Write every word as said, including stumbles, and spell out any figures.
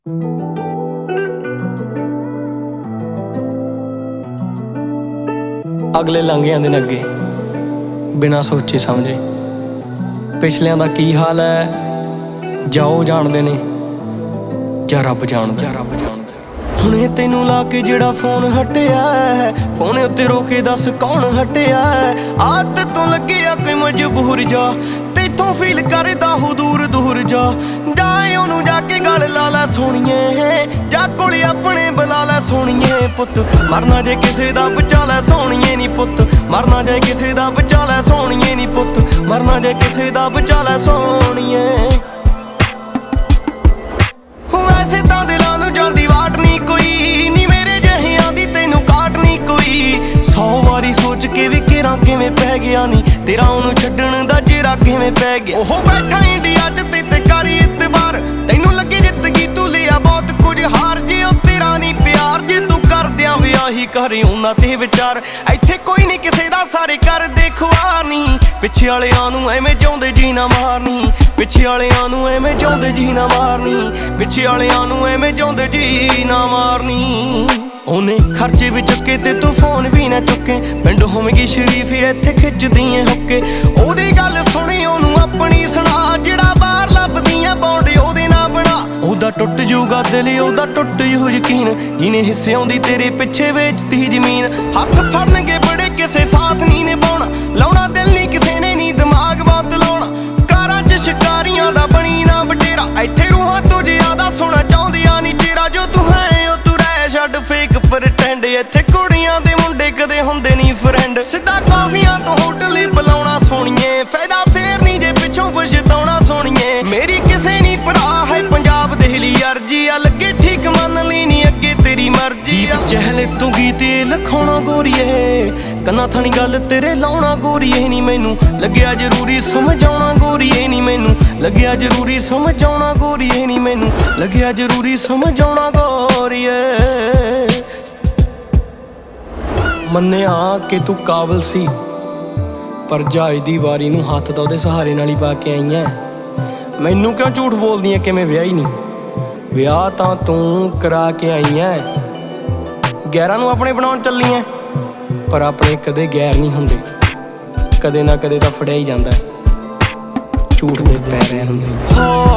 ਅਗਲੇ ਲੰਘ ਜਾਂਦੇ ਨੇ ਅੱਗੇ ਬਿਨਾਂ ਸੋਚੇ ਸਮਝੇ। ਪਿਛਲਿਆਂ ਦਾ ਕੀ ਹਾਲ ਹੈ ਜਾਂ ਉਹ ਜਾਣਦੇ ਨੇ ਜਾਂ ਰੱਬ ਜਾਣਦਾ। ਰੱਬ ਜਾਣਦਾ ਹੁਣੇ ਤੈਨੂੰ ਲਾ ਕੇ ਜਿਹੜਾ ਫੋਨ ਹਟਿਆ, ਫੋਨ ਉੱਤੇ ਰੋ ਕੇ ਦੱਸ ਕੌਣ ਹਟਿਆ। ਆਦਤ ਤੋਂ ਲੱਗਿਆ ਕੋਈ ਮਜਬੂਰ ਜਾ, ਤੈਥੋਂ ਫੀਲ ਕਰਦਾ ਹੋ ਦੂਰ ਦੂਰ ਜਾ। ਜਾ ਉਹਨੂੰ ਜਾ ਕੇ ਗਲ ਲਾ ਲੈ ਸੋਹਣੀਏ, ਜਾ ਕੋਲੇ ਆਪਣੇ ਬੁਲਾ ਲੈ ਸੋਹਣੀਏ। ਪੁੱਤ ਮਰਨਾ ਜੇ ਕਿਸੇ ਦਾ ਬਚਾ ਲੈ ਸੋਹਣੀਏ ਨੀ ਪੁੱਤ, ਮਰਨਾ ਜੇ ਕਿਸੇ ਦਾ ਬਚਾ ਲੈ ਸੋਹਣੀਏ ਨੀ ਪੁੱਤ, ਮਰਨਾ ਜੇ ਕਿਸੇ ਦਾ ਬਚਾ ਲੈ ਸੋਹਣੀਏ। ਵੈਸੇ ਤਾਂ ਦਿਲਾਂ ਨੂੰ ਜਾਂਦੀ ਵਾਟ ਨੀ ਕੋਈ, ਨੀ ਮੇਰੇ ਜਹਿਆਂ ਦੀ ਤੈਨੂੰ ਕਾਟ ਨੀ ਕੋਈ। ਸੌ ਵਾਰੀ ਸੋਚ ਕੇ ਵੀ ਕਿਰਾਂ ਕਿਵੇਂ ਪੈ ਗਿਆ ਨੀ ਤੇਰਾ ਉਹਨੂੰ ਛੱਡਣ ਦਾ ਚਿਹਰਾ ਕਿਵੇਂ ਪੈ ਗਿਆ। ਉਹ ਬੈਠਾ ਇੰਡੀਆ ਚ ਤੇ ਤੇ ਕਰੀ ਇਤਬਾਰ, ਤੈਨੂੰ ਲੱਗੇ ਜਿੱਤ ਗਈ ਤੂੰ ਲਿਆ ਬਹੁਤ ਕੁਝ ਹਾਰ। ਜੇ ਉਹ ਤੇਰਾ ਨੀ ਪਿਆਰ, ਜੇ ਤੂੰ ਕਰਦਿਆਂ ਵਿਆਹੀ ਕਰੇ ਉਹਨਾਂ ਤੇ ਵਿਚਾਰ। ਇੱਥੇ ਕੋਈ ਨੀ ਕਿਸੇ ਦਾ ਸਾਰੇ ਕਰਦੇ ਖੁਆਰ ਨੀ, ਪਿੱਛੇ ਵਾਲਿਆਂ ਨੂੰ ਐਵੇਂ ਚਾਹੁੰਦੇ ਜੀ ਨਾ ਮਾਰਨੀ, ਪਿੱਛੇ ਵਾਲਿਆਂ ਨੂੰ ਐਵੇਂ ਚਾਹੁੰਦੇ ਜੀ ਨਾ ਮਾਰਨੀ, ਪਿੱਛੇ ਵਾਲਿਆਂ ਨੂੰ ਐਵੇਂ ਚਾਹੁੰਦੇ ਜੀ ਨਾ ਮਾਰਨੀ। ਉਹਨੇ ਖਰਚੇ ਵੀ ਚੁੱਕੇ ਤੇ ਤੂੰ ਫੋਨ ਵੀ ਨਾ ਚੁੱਕੇ, ਪਿੰਡ ਹੋਵੇਗੀ ਸ਼ਰੀਫ ਇੱਥੇ ਖਿੱਚਦੀ ਏ ਹੁੱਕੇ। ਉਹਦੀ ਗੱਲ ਸੁਣੀ ਉਹਨੂੰ ਆਪਣੀ ਸੁਣਾ, ਜਿਹੜਾ ਬਾਹਰ ਲੱਭਦੀਆਂ ਬੌਂਡ ਉਹਦੇ ਨਾਲ ਬਣਾ। ਉਹਦਾ ਟੁੱਟ ਜੂਗਾ ਦਿਲ, ਉਹਦਾ ਟੁੱਟ ਜੂ ਯਕੀਨ, ਜਿਹਨੇ ਹਿੱਸੇ ਆਉਂਦੀ ਤੇਰੇ ਪਿੱਛੇ ਵੇਚਤੀ ਜ਼ਮੀਨ। ਹੱਥ ਫੜਨਗੇ ਬੜੇ ਕਿਸੇ ਸਾਥ ਨਹੀਂ ਨਿਭਾਉਣਾ, ਲਾਉਣਾ ਦਿਲ ਨਹੀਂ ਕਿਸੇ ਨੇ ਨੀ ਦਿਮਾਗ ਬਹੁਤ ਲਾਉਣਾ। ਕਾਰਾਂ ਚ ਸ਼ਿਕਾਰੀਆਂ ਦਾ ਬਣੀ ਨਾ ਬਟੇਰਾ, ਇੱਥੇ ਰੂਹਾਂ ਤੋਂ ਜ਼ਿਆਦਾ ਸੋਹਣਾ ਚਾਹੁੰਦੀਆਂ ਨੀ ਚਿਹਰਾ। ਜੋ ਤੂੰ ਹੈ ਉਹ ਤੂੰ ਰਹਿ ਛੱਡ ਫੇਕ ਪ੍ਰਟੈਂਡ, ਇੱਥੇ ਕੁੜੀਆਂ ਦੇ ਮੁੰਡੇ ਕਦੇ ਹੁੰਦੇ ਨੀ ਫਰੈਂਡ। ਸਿੱਧਾ ਕਾਫੀਆਂ ਤੋਂ ਹੋਟਲ ਹੀ ਬੁਲਾਉਣਾ ਸੋਹਣੀਏ, ਫਾਇਦਾ ਫੇਰ ਨੀ ਜੇ ਪਿੱਛੋਂ ਪਛਤਾਉਣਾ ਸੋਹਣੀਏ। ਮੇਰੀ ਕਿਸੇ ਨੀ ਭਰਾ ਹੈ ਪੰਜਾਬ ਦੇ ਲਈ ਅਰਜੀ ਆ, ਲੱਗੇ ਠੀਕ ਮੰਨ ਲਈ ਨੀ ਅੱਗੇ ਤੇਰੀ ਮਰਜ਼ੀ ਆ। ਚਹਿਲੇ ਤੂੰ ਗੀਤ ਲਿਖਾਉਣਾ ਗੋਰੀਏ, ਕੰਨਾਂ ਥਣੀ ਗੱਲ ਤੇਰੇ ਲਾਉਣਾ ਗੋਰੀਏ। ਨੀ ਮੈਨੂੰ ਲੱਗਿਆ ਜ਼ਰੂਰੀ ਸਮਝਾਉਣਾ ਗੋਰੀਏ, ਨੀ ਮੈਨੂੰ ਲੱਗਿਆ ਜ਼ਰੂਰੀ ਸਮਝਾਉਣਾ ਗੋਰੀਏ, ਨੀ ਮੈਨੂੰ ਲੱਗਿਆ ਜ਼ਰੂਰੀ ਸਮਝਾਉਣਾ ਗੋਰੀਏ। ਮੰਨਿਆ ਕਿ ਤੂੰ ਕਾਬਲ ਸੀ, ਪਰ ਜਹਾਜ਼ ਦੀ ਵਾਰੀ ਨੂੰ ਹੱਥ ਤਾਂ ਉਹਦੇ ਸਹਾਰੇ ਨਾਲ ਹੀ ਪਾ ਕੇ ਆਈ ਐ। ਮੈਨੂੰ ਕਿਉਂ ਝੂਠ ਬੋਲਦੀ ਐ ਕਿ ਮੈਂ ਵਿਆਹੀ ਨਹੀਂ, ਵਿਆਹ ਤਾਂ ਤੂੰ ਕਰਾ ਕੇ ਆਈ ਐ। ਗੈਰਾਂ ਨੂੰ ਆਪਣੇ ਬਣਾਉਣ ਚੱਲੀ ਐ, ਪਰ ਆਪਣੇ ਕਦੇ ਗੈਰ ਨਹੀਂ ਹੁੰਦੇ, ਕਦੇ ਨਾ ਕਦੇ ਤਾਂ ਫੜਿਆ ਹੀ ਜਾਂਦਾ ਝੂਠ ਦੇ ਪੈਰ ਹੁੰਦੇ।